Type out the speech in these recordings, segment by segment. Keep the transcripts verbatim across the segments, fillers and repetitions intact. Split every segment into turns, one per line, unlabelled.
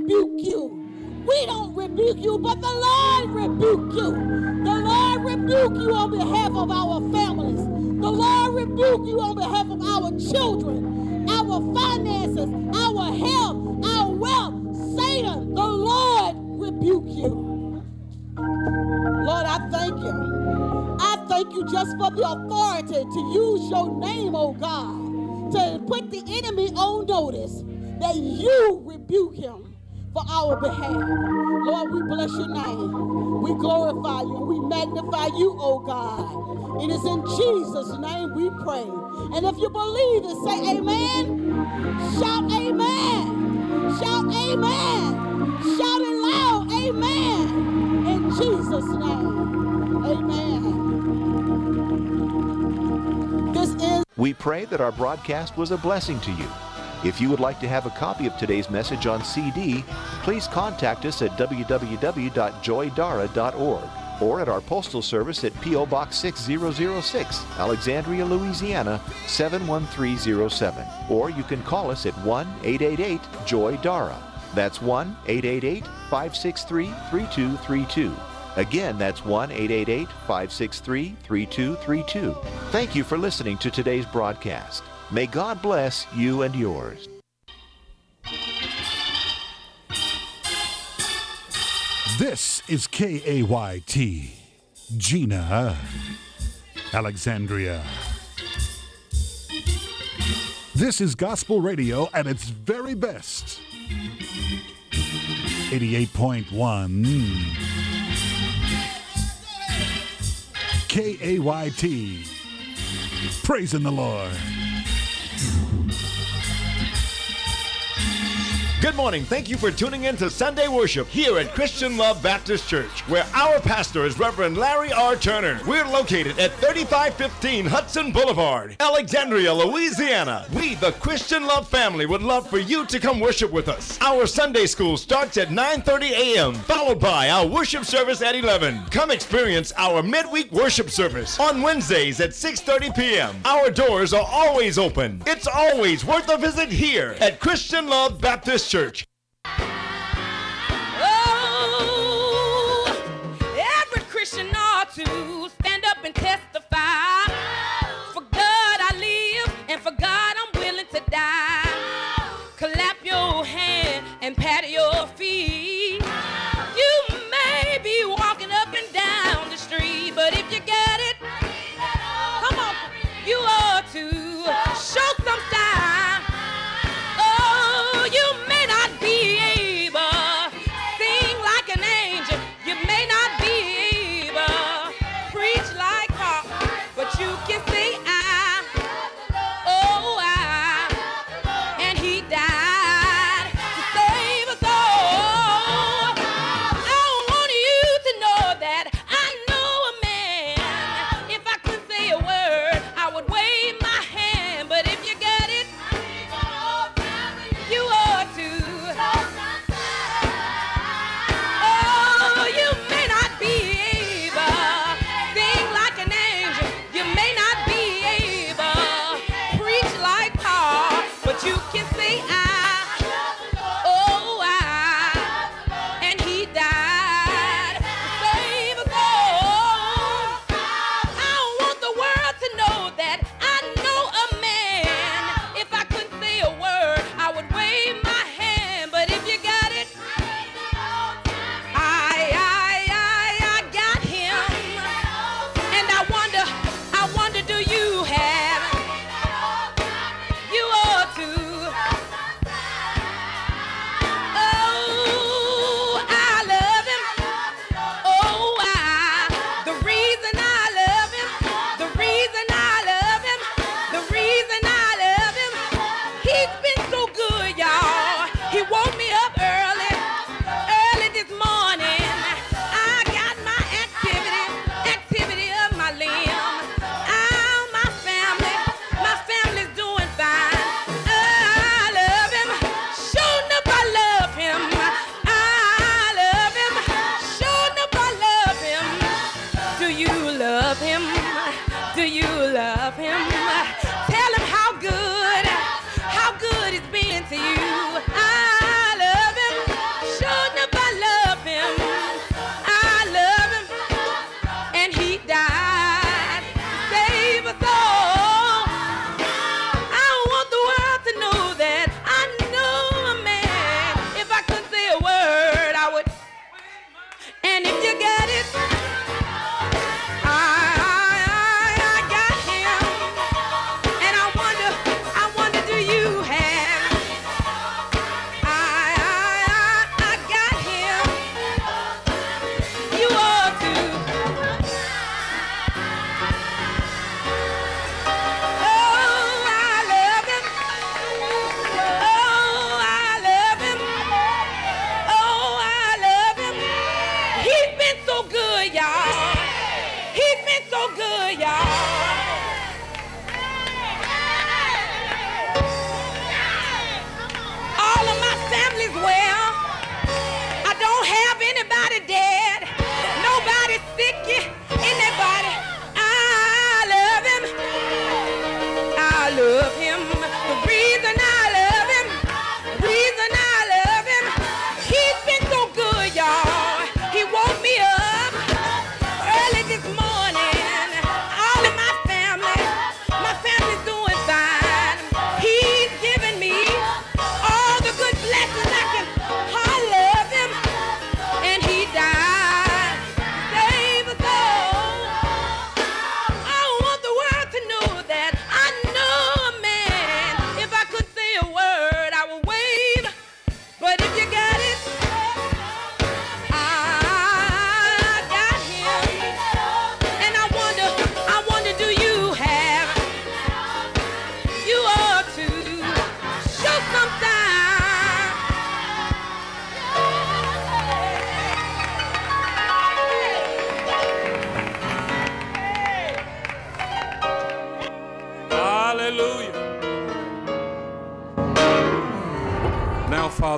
rebuke you. We don't rebuke you, but the Lord rebuke you. The Lord rebuke you on behalf of our families. The Lord rebuke you on behalf of our children, our finances, our health, our wealth. Satan, the Lord rebuke you. Lord, I thank you. I thank you just for the authority to use your name, oh God, to put the enemy on notice that you rebuke him for our behalf. Lord, we bless your name. We glorify you. We magnify you, oh God. It is in Jesus' name we pray. And if you believe it, say amen. Shout amen. Shout amen. Shout it loud. Amen. In Jesus' name. Amen. This is.
We pray that our broadcast was a blessing to you. If you would like to have a copy of today's message on C D, please contact us at w w w dot joy dara dot org or at our postal service at P O Box six thousand six, Alexandria, Louisiana seven one three zero seven. Or you can call us at one eight eight eight joy dara. That's one eight eight eight, five six three, three two three two. Again, that's one eight eight eight, five six three, three two three two. Thank you for listening to today's broadcast. May God bless you and yours.
This is K A Y T, Gina, Alexandria. This is gospel radio at its very best. eighty-eight point one K A Y T, praising the Lord.
Good morning. Thank you for tuning in to Sunday Worship here at Christian Love Baptist Church, where our pastor is Reverend Larry R. Turner. We're located at thirty-five fifteen Hudson Boulevard, Alexandria, Louisiana. We, the Christian Love family, would love for you to come worship with us. Our Sunday school starts at nine thirty a m, followed by our worship service at eleven. Come experience our midweek worship service on Wednesdays at six thirty p m Our doors are always open. It's always worth a visit here at Christian Love Baptist Church. Church.
Oh, every Christian ought to stand up and testify. For God I live, and for God I'm willing to die. Clap your hand and pat your feet. You may be walking up and down the street, but if you get it, come on, you ought to show some sign. Oh, you may not be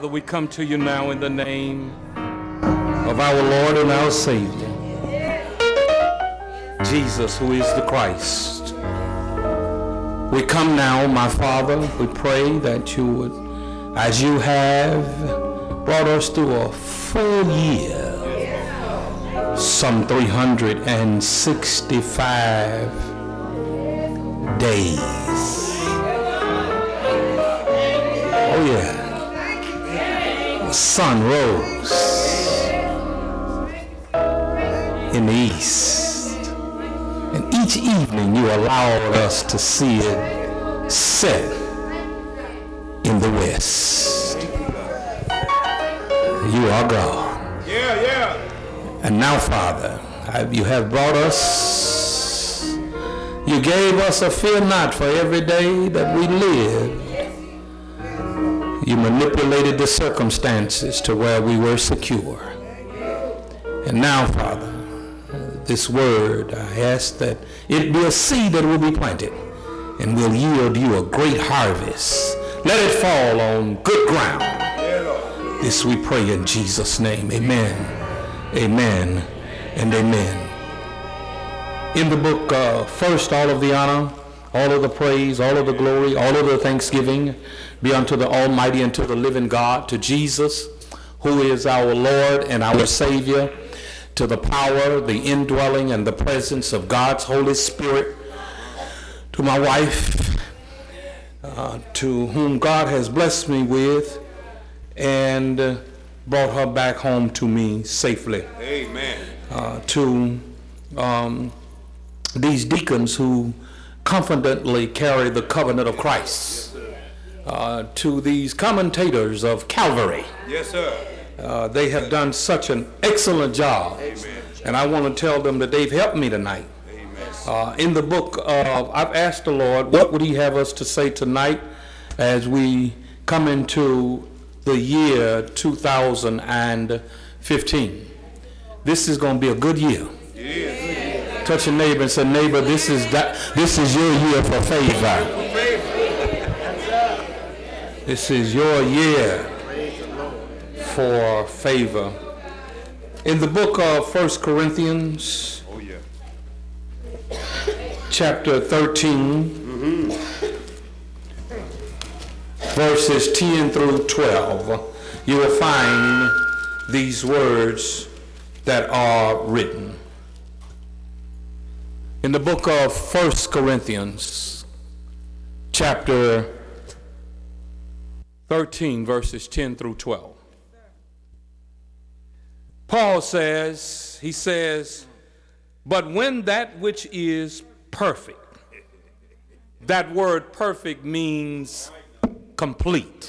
Father, we come to you now in the name of our Lord and our Savior, Jesus, who is the Christ. We come now, my Father, we pray that you would, as you have brought us through a full year, some three hundred sixty-five days. Oh yeah. The sun rose in the east, and each evening you allowed us to see it set in the west. You are God.
Yeah, yeah.
And now, Father, you have brought us, you gave us a fear not for every day that we lived. You manipulated the circumstances to where we were secure. And now, Father, this word, I ask that it be a seed that will be planted and will yield you a great harvest. Let it fall on good ground. This we pray in Jesus' name. Amen. Amen and amen. In the book, uh, first, all of the honor, all of the praise, all of the glory, all of the thanksgiving be unto the Almighty and to the living God, to Jesus, who is our Lord and our Savior, to the power, the indwelling, and the presence of God's Holy Spirit, to my wife, uh, to whom God has blessed me with, and uh, brought her back home to me safely.
Amen.
Uh, to um, these deacons who confidently carry the covenant of Christ. Uh, to these commentators of Calvary.
Yes, sir.
Uh, they have done such an excellent job.
Amen.
And I want to tell them that they've helped me tonight.
Amen.
Uh, in the book, of, I've asked the Lord, what would he have us to say tonight as we come into the year two thousand fifteen. This is going to be a good year.
Yeah.
Touch your neighbor and say, neighbor, this is that, this is your year for favor. This is your year for favor. In the book of First Corinthians,
Oh, yeah.
chapter thirteen,
Mm-hmm.
verses ten through twelve, you will find these words that are written. In the book of First Corinthians, chapter thirteen, verses ten through twelve. Paul says, he says, but when that which is perfect, that word perfect means complete.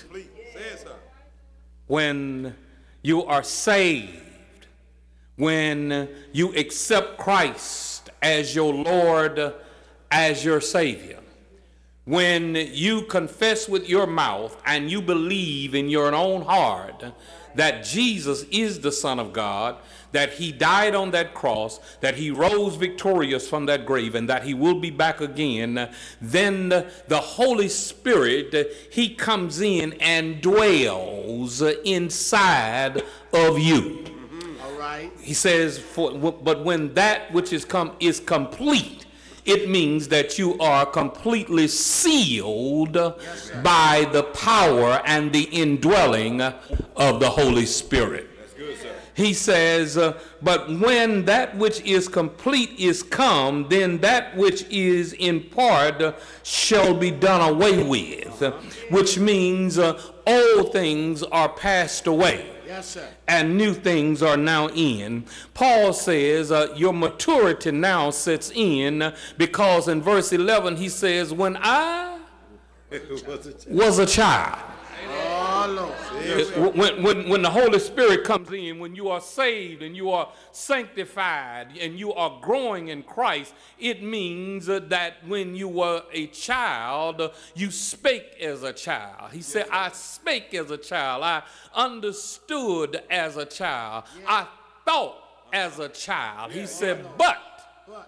When you are saved, when you accept Christ as your Lord, as your Savior, when you confess with your mouth and you believe in your own heart that Jesus is the Son of God, that he died on that cross, that he rose victorious from that grave, and that he will be back again, then the Holy Spirit, he comes in and dwells inside of you.
Mm-hmm. All right.
He says, for, but when that which is come is complete, it means that you are completely sealed yes, by the power and the indwelling of the Holy Spirit.
That's good, sir.
He says, uh, but when that which is complete is come, then that which is in part uh, shall be done away with, uh, which means uh, old things are passed away.
Yes, sir.
And new things are now in. Paul says uh, your maturity now sets in, because in verse eleven he says, when I was a child.
Oh, Lord.
When, when, when the Holy Spirit comes in, when you are saved and you are sanctified and you are growing in Christ, it means uh, that when you were a child, uh, you spake as a child. He said, I spake as a child. I understood as a child. I thought as a child. He said, but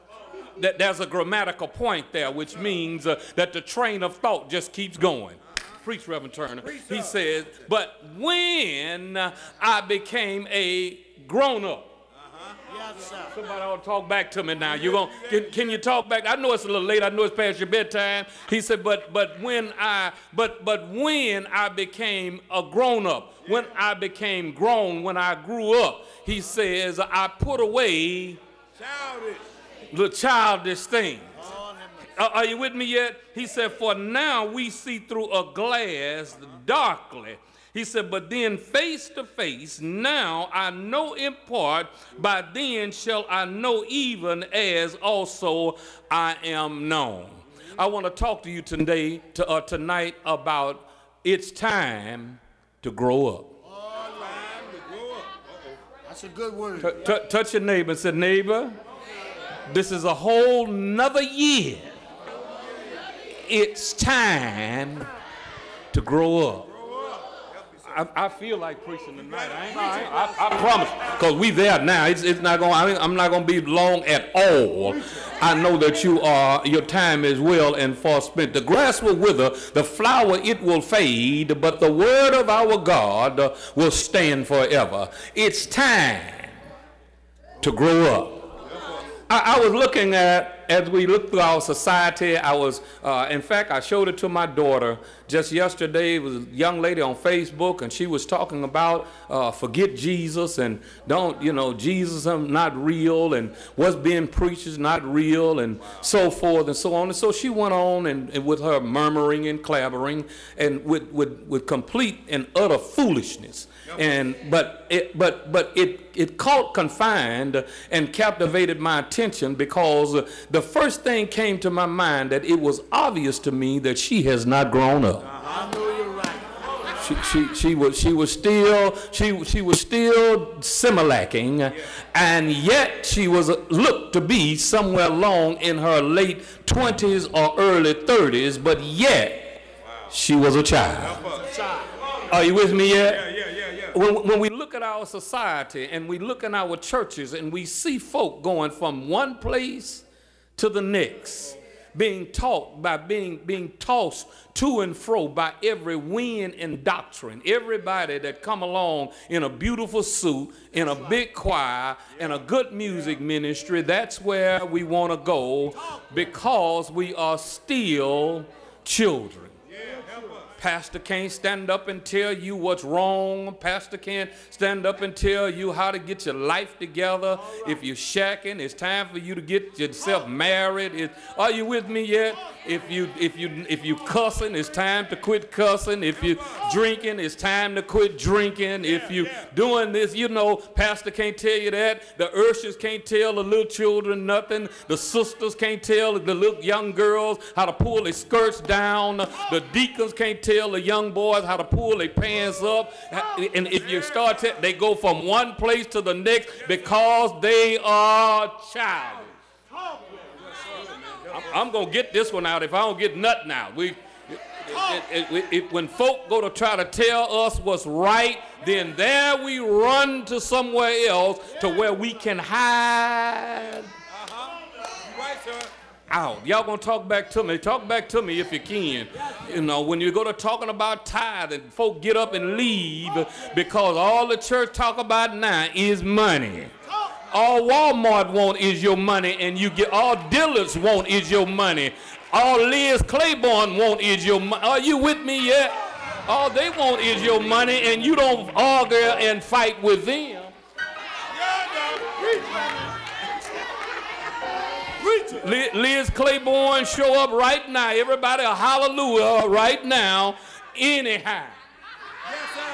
that there's a grammatical point there, which means uh, that the train of thought just keeps going. Preach, Reverend Turner. He says, but when I became a grown-up.
Yes, sir.
Somebody ought to talk back to me now. You gonna can, can you talk back? I know it's a little late. I know it's past your bedtime. He said, but but when I but but when I became a grown-up, when I became grown, when I grew up, he says, I put away
Childish.
the childish things. Uh, are you with me yet? He said, for now we see through a glass darkly. He said, but then face to face, now I know in part, by then shall I know even as also I am known. I want to talk to you today, to, uh, tonight about it's time to grow up.
That's a good word.
T- t- touch your neighbor and say, neighbor, this is a whole nother year. It's time to grow up. I, I feel like preaching tonight. I, ain't, I, ain't, I, I promise, because we there now. It's, it's not going. I I'm not going to be long at all. I know that you are. Your time is well and far spent. The grass will wither, the flower it will fade, but the word of our God will stand forever. It's time to grow up. I, I was looking at, as we look through our society, I was, uh, in fact, I showed it to my daughter just yesterday. It was a young lady on Facebook, and she was talking about uh, forget Jesus and don't, you know, Jesus is not real, and what's being preached is not real, and so forth and so on. And so she went on and, and with her murmuring and clabbering and with, with, with complete and utter foolishness. And but it but but it it caught confined and captivated my attention because the first thing came to my mind that it was obvious to me that she has not grown up.
I know you're right.
She she she was she was still she she was still similacking, and yet she was looked to be somewhere along in her late twenties or early thirties, but yet she was a child. Are you with me yet? When, when we look at our society and we look in our churches and we see folk going from one place to the next, being taught by being, being tossed to and fro by every wind and doctrine, everybody that come along in a beautiful suit, in a big choir, and a good music ministry, that's where we want to go because we are still children. Pastor can't stand up and tell you what's wrong. Pastor can't stand up and tell you how to get your life together. If you're shacking, it's time for you to get yourself married. It, are you with me yet? If you if you if you cussing, it's time to quit cussing. If you drinking, it's time to quit drinking. If you doing this, you know, Pastor can't tell you that. The ushers can't tell the little children nothing. The sisters can't tell the little young girls how to pull their skirts down. The deacons can't tell the young boys how to pull their pants up. And if you start to, they go from one place to the next because they are childish. I'm going to get this one out if I don't get nothing out. We, it, it, it, it, when folk go to try to tell us what's right, then there we run to somewhere else to where we can hide out. Y'all going to talk back to me. Talk back to me if you can. You know, when you go to talking about tithing, folk get up and leave because all the church talk about now is money. All Walmart want is your money, and you get all dealers want is your money. All Liz Claiborne want is your money. Are you with me yet? All they want is your money, and you don't argue and fight with them. Liz Claiborne show up right now. Everybody a hallelujah right now. Anyhow. Yes, sir.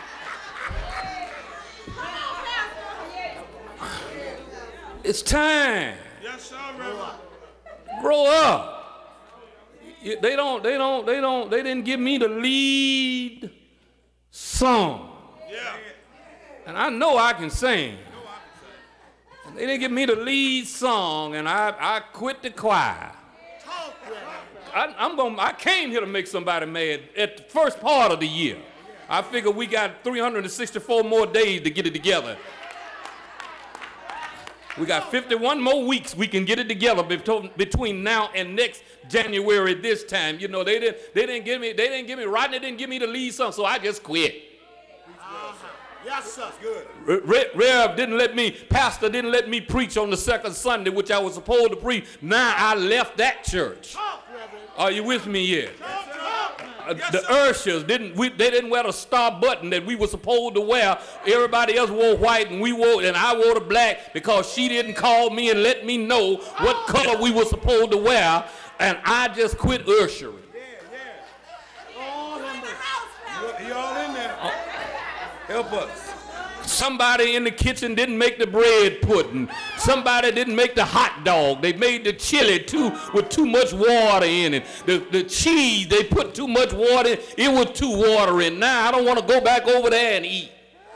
It's time. Yes, sir, Reverend. Grow up. They don't, they don't, they don't, they didn't give me the lead song. Yeah. And I know I can sing. They didn't give me the lead song, and I, I quit the choir. I, I'm gonna, I came here to make somebody mad at the first part of the year. I figure we got three hundred sixty-four more days to get it together. We got fifty-one more weeks we can get it together between now and next January this time. You know, they didn't they didn't give me they didn't give me Rodney didn't give me the lead song, so I just quit.
Uh-huh. Yes, sir. Good.
Re- Rev didn't let me, Pastor didn't let me preach on the second Sunday, which I was supposed to preach. Now I left that church.
Talk, Reverend.
Are you with me yet?
Talk, talk.
Uh,
Yes,
the
sir.
Urshers didn't we, they didn't wear the star button that we were supposed to wear. Everybody else wore white and we wore and I wore the black because she didn't call me and let me know what color we were supposed to wear, and I just quit ushering.
Yeah, yeah. All in the house. He all in there. Help us.
Somebody in the kitchen didn't make the bread pudding. Somebody didn't make the hot dog. They made the chili too with too much water in it. The, the cheese, they put too much water in. It was too watery. Now I don't want to go back over there and eat.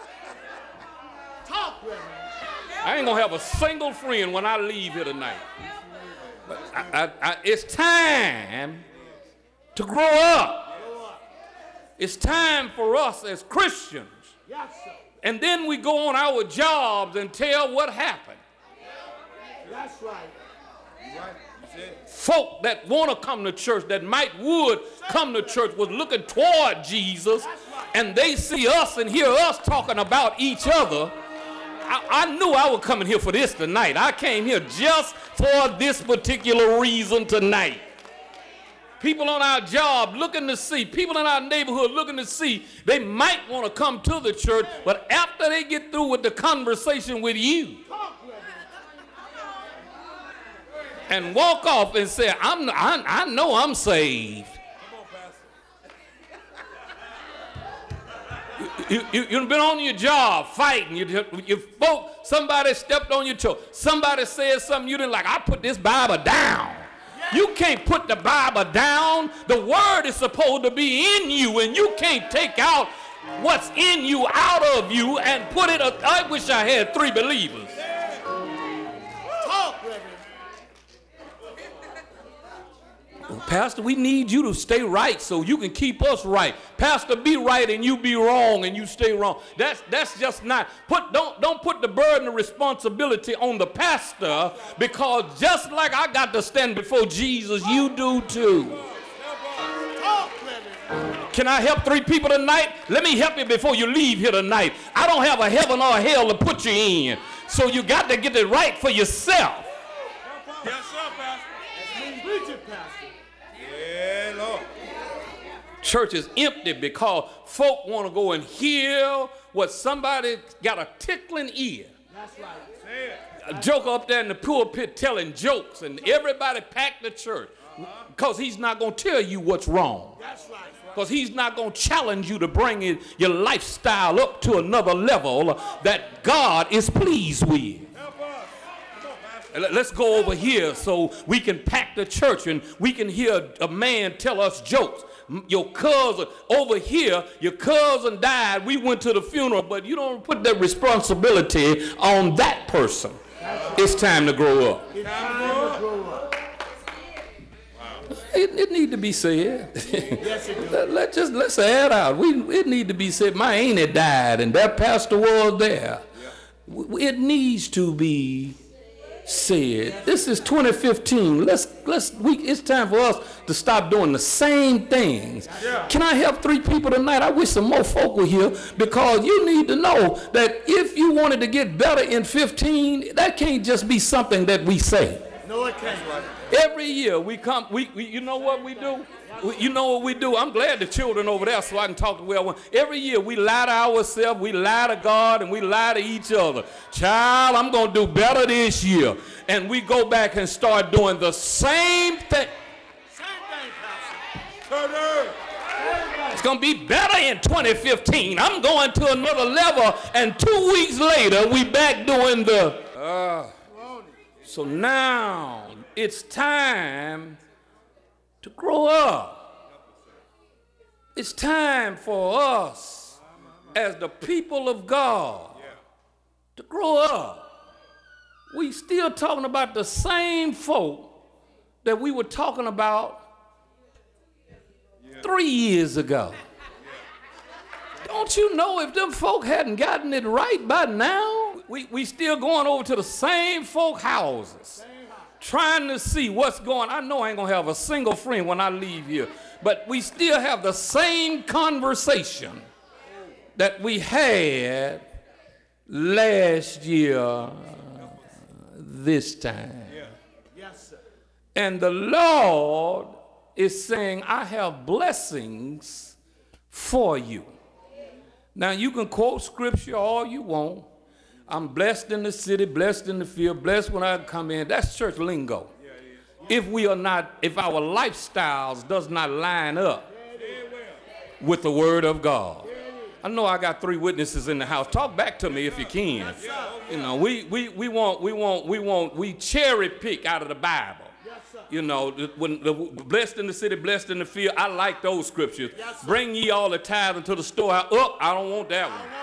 Talk, Reverend.
I ain't gonna have a single friend when I leave here tonight. But I, I, I, it's time to grow up. It's time for us as Christians.
Yes, sir.
And then we go on our jobs and tell what happened.
That's right.
Folk that want to come to church, that might would come to church, was looking toward Jesus, and they see us and hear us talking about each other. I, I knew I was coming here for this tonight. I came here just for this particular reason tonight. People on our job looking to see, people in our neighborhood looking to see, they might want to come to the church, but after they get through with the conversation with you and walk off and say, I'm, I, I know I'm saved. You, you, you've been on your job fighting. You, you folk, somebody stepped on your toe. Somebody said something you didn't like. I put this Bible down. You can't put the Bible down. The word is supposed to be in you, and you can't take out what's in you out of you and put it up. I wish I had three believers.
Talk, Reverend.
Pastor, we need you to stay right so you can keep us right. Pastor, be right and you be wrong and you stay wrong. That's that's just not put don't don't put the burden of responsibility on the pastor, because just like I got to stand before Jesus, you do too.
Talk, Reverend.
Can I help three people tonight? Let me help you before you leave here tonight. I don't have a heaven or a hell to put you in. So you got to get it right for yourself.
Yes, sir, Pastor. Preach it, Pastor. Yeah, Lord.
Church is empty because folk want to go and hear what somebody got a tickling ear.
That's right. Say it.
A joker up there in the pulpit telling jokes, and everybody packed the church because he's not going to tell you what's wrong.
That's right.
Because he's not going to challenge you to bring it, your lifestyle up to another level that God is pleased with. Let's go over here so we can pack the church and we can hear a man tell us jokes. Your cousin over here, your cousin died. We went to the funeral, but you don't put that responsibility on that person. It's time to grow up.
It's time to grow up.
It, it need to be said.
Yes, it does.
Let, let just let's add out. We it need to be said. My auntie died, and that pastor was there. Yeah. It needs to be said. This is twenty fifteen. Let's let's we. It's time for us to stop doing the same things. Yeah. Can I help three people tonight? I wish some more folk were here, because you need to know that if you wanted to get better in fifteen, that can't just be something that we say.
No, it can't.
Every year we come, we, we you know what we do? We, you know what we do? I'm glad the children over there so I can talk to where I want. Every year we lie to ourselves, we lie to God, and we lie to each other. Child, I'm going to do better this year. And we go back and start doing the same thing.
Same thing, Pastor.
It's going to be better in twenty fifteen. I'm going to another level, and two weeks later we back doing the... Uh, so now it's time to grow up. It's time for us as the people of God to grow up. We still talking about the same folk that we were talking about three years ago. Don't you know if them folk hadn't gotten it right by now, we, we still going over to the same folk houses, trying to see what's going on. I know I ain't going to have a single friend when I leave here, but we still have the same conversation that we had last year this time.
Yeah. Yes, sir.
And the Lord is saying, I have blessings for you. Now, you can quote scripture all you want. I'm blessed in the city, blessed in the field, blessed when I come in. That's church lingo. If we are not, if our lifestyles does not line up with the word of God. I know I got three witnesses in the house. Talk back to me if you can. You know, we we we want we want we want we cherry pick out of the Bible. You know, when the blessed in the city, blessed in the field, I like those scriptures. Bring ye all the tithe into the storehouse. Oh, I don't want that one.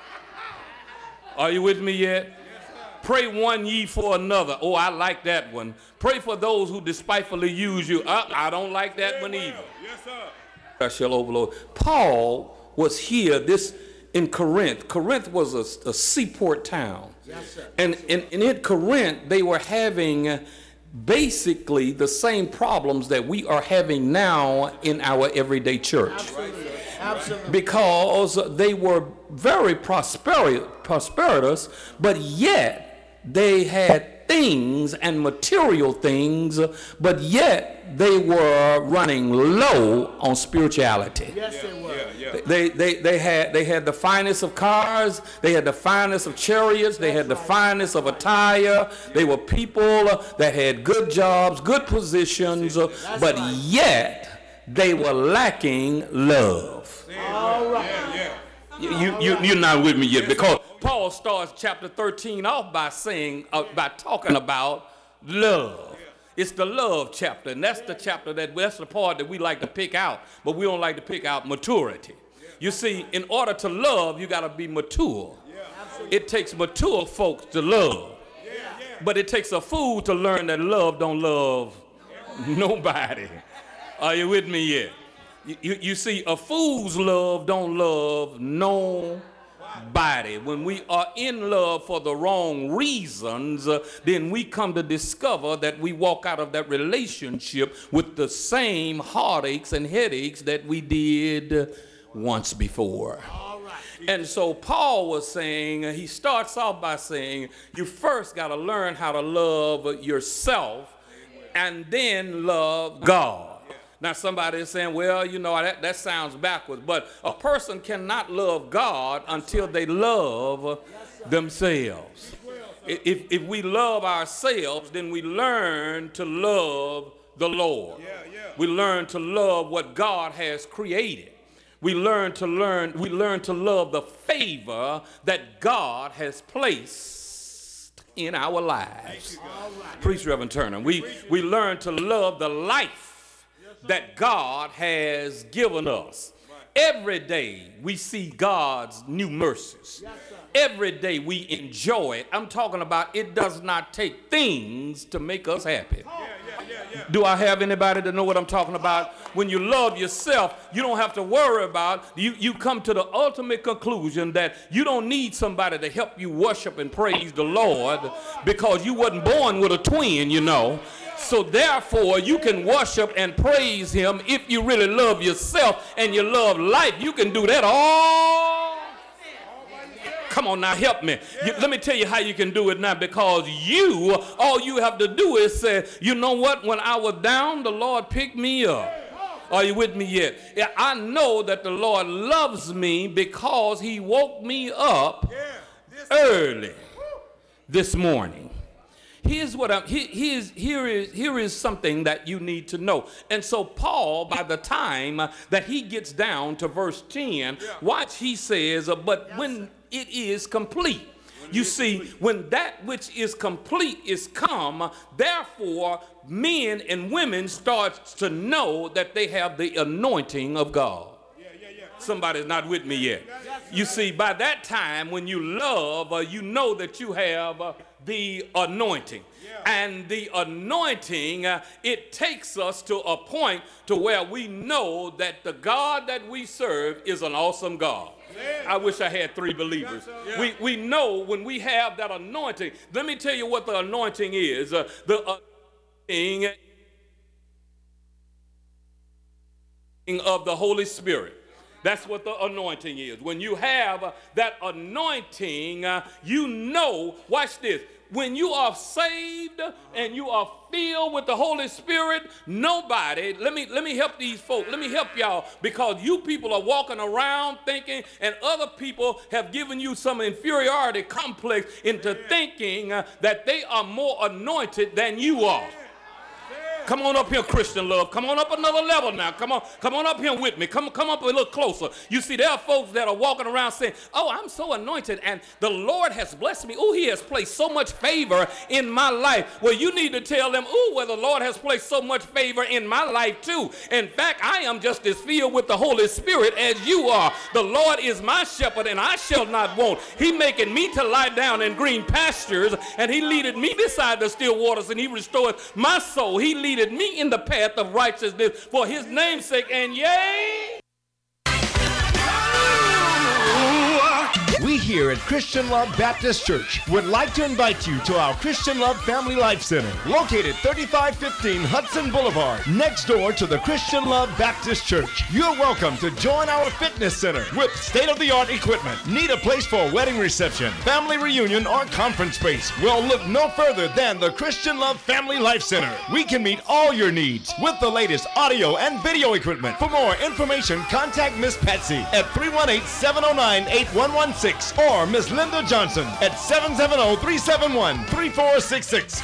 Are you with me yet? Pray one ye for another. Oh, I like that one. Pray for those who despitefully use you. Uh, I don't like that one either.
Yes, sir.
I shall overload. Paul was here this in Corinth. Corinth was a, a seaport town.
Yes, sir.
And, and, and in Corinth, they were having basically the same problems that we are having now in our everyday church.
Absolutely. Absolutely.
Because they were very prosperi- prosperous, but yet they had things and material things, but yet they were running low on spirituality.
Yes, they were. Yeah, yeah.
They, they, they, had, they had the finest of cars, they had the finest of chariots, they had the finest of attire. They were people that had good jobs, good positions, but yet they were lacking love.
All right.
You, you, you, you're not with me yet, because Paul starts chapter thirteen off by saying, uh, by talking about love. It's the love chapter, and that's the chapter that, that's the part that we like to pick out, but we don't like to pick out maturity. You see, in order to love, you got to be mature. It takes mature folks to love, but it takes a fool to learn that love don't love nobody. Are you with me yet? You, you, you see, a fool's love don't love nobody. When we are in love for the wrong reasons, uh, then we come to discover that we walk out of that relationship with the same heartaches and headaches that we did once before. And so Paul was saying, he starts off by saying, you first got to learn how to love yourself and then love God. Now somebody is saying, well, you know, that, that sounds backwards, but a person cannot love God until they love themselves. If, if we love ourselves, then we learn to love the Lord. We learn to love what God has created. We learn to learn, we learn to love the favor that God has placed in our lives. Preach, Reverend Turner. We, we learn to love the life that God has given us. Every day we see God's new mercies. Every day we enjoy it. I'm talking about it does not take things to make us happy. Do I have anybody to know what I'm talking about? When you love yourself, you don't have to worry about, you, you come to the ultimate conclusion that you don't need somebody to help you worship and praise the Lord, because you wasn't born with a twin, you know. So therefore, you can worship and praise him if you really love yourself and you love life. You can do that all. Come on now, help me. You, let me tell you how you can do it now, because you, all you have to do is say, you know what? When I was down, the Lord picked me up. Are you with me yet? Yeah, I know that the Lord loves me because he woke me up early this morning. Here's what I'm, here, here's, here, is, here is something that you need to know. And so Paul, by the time that he gets down to verse ten, watch, he says, uh, but when it is complete. You see, when that which is complete is come, therefore men and women start to know that they have the anointing of God. Somebody's not with me yet. You see, by that time when you love, uh, you know that you have uh, the anointing. And the anointing, uh, it takes us to a point to where we know that the God that we serve is an awesome God.
I wish I had three believers.
Yeah.
We, we know when we have that anointing. Let me tell you what the anointing is. Uh, the anointing of the Holy Spirit. That's what the anointing is. When you have uh, that anointing, uh, you know, watch this. When you are saved and you are filled with the Holy Spirit, nobody, let me let me help these folks, let me help y'all, because you people are walking around thinking, and other people have given you some inferiority complex into thinking uh, that they are more anointed than you are. Come on up here, Christian love. Come on up another level now. Come on, come on up here with me. Come, come up a little closer. You see, there are folks that are walking around saying, oh, I'm so anointed, and the Lord has blessed me. Oh, he has placed so much favor in my life. Well, you need to tell them, oh, well, the Lord has placed so much favor in my life too. In fact, I am just as filled with the Holy Spirit as you are. The Lord is my shepherd, and I shall not want. He making me to lie down in green pastures, and he leadeth me beside the still waters, and he restoreth my soul. He leadeth me in the path of righteousness for his name's sake, and yea.
We here at Christian Love Baptist Church would like to invite you to our Christian Love Family Life Center, located thirty-five fifteen Hudson Boulevard, next door to the Christian Love Baptist Church. You're welcome to join our fitness center with state-of-the-art equipment. Need a place for a wedding reception, family reunion, or conference space? Well, look no further than the Christian Love Family Life Center. We can meet all your needs with the latest audio and video equipment. For more information, contact Miss Patsy at three one eight, seven oh nine, eight one one six or Miss Linda Johnson at seven seven zero, three seven one, three four six six.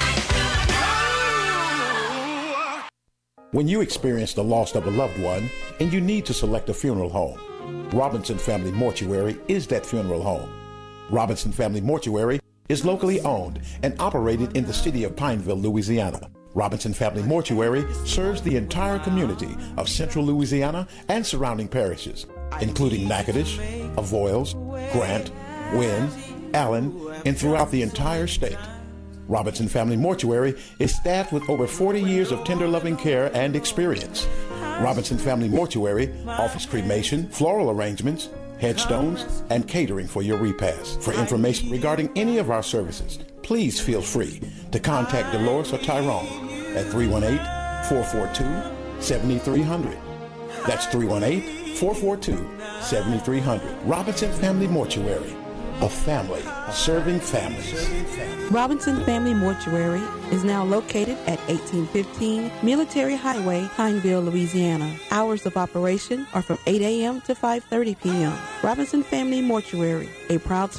When you experience the loss of a loved one and you need to select a funeral home, Robinson Family Mortuary is that funeral home. Robinson Family Mortuary is locally owned and operated in the city of Pineville, Louisiana. Robinson Family Mortuary serves the entire community of central Louisiana and surrounding parishes, including Natchitoches, Avoyelles, Grant, Wynne, Allen, and throughout the entire state. Robinson Family Mortuary is staffed with over forty years of tender loving care and experience. Robinson Family Mortuary offers cremation, floral arrangements, headstones, and catering for your repast. For information regarding any of our services, please feel free to contact Dolores or Tyrone at three one eight, four four two, seven three zero zero. That's three one eight, four four two, seven three zero zero. Robinson Family Mortuary, a family serving families.
Robinson Family Mortuary is now located at eighteen fifteen Military Highway, Pineville, Louisiana. Hours of operation are from eight a.m. to five thirty p.m. Robinson Family Mortuary, a proud sponsor